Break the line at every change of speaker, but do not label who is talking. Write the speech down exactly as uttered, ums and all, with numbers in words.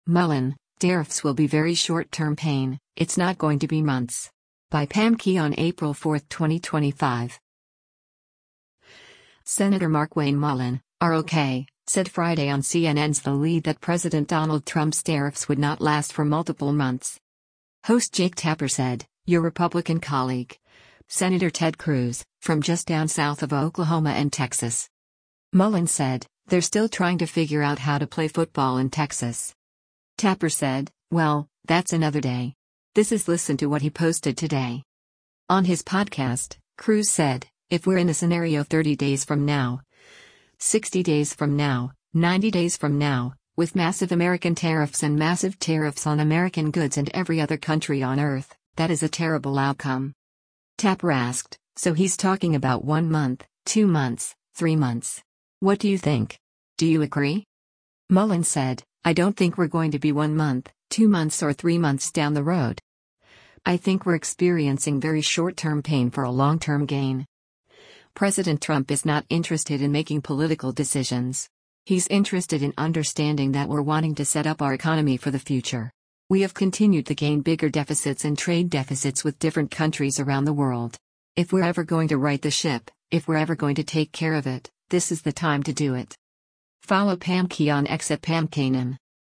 Mullen, tariffs will be very short-term pain, it's not going to be months. By Pam Key on April fourth, twenty twenty-five. Senator Mark Wayne Mullen, R O K, said Friday on C N N's The Lead that President Donald Trump's tariffs would not last for multiple months. Host Jake Tapper said, your Republican colleague, Senator Ted Cruz, from just down south of Oklahoma and Texas. Mullen said, they're still trying to figure out how to play football in Texas. Tapper said, well, that's another day. This is listen to what he posted today. On his podcast, Cruz said, if we're in a scenario thirty days from now, sixty days from now, ninety days from now, with massive American tariffs and massive tariffs on American goods and every other country on earth, that is a terrible outcome. Tapper asked, so he's talking about one month, two months, three months. What do you think? Do you agree? Mullen said, I don't think we're going to be one month, two months or three months down the road. I think we're experiencing very short-term pain for a long-term gain. President Trump is not interested in making political decisions. He's interested in understanding that we're wanting to set up our economy for the future. We have continued to gain bigger deficits and trade deficits with different countries around the world. If we're ever going to right the ship, if we're ever going to take care of it, this is the time to do it. Follow Pam Key on X at Pam Kanan.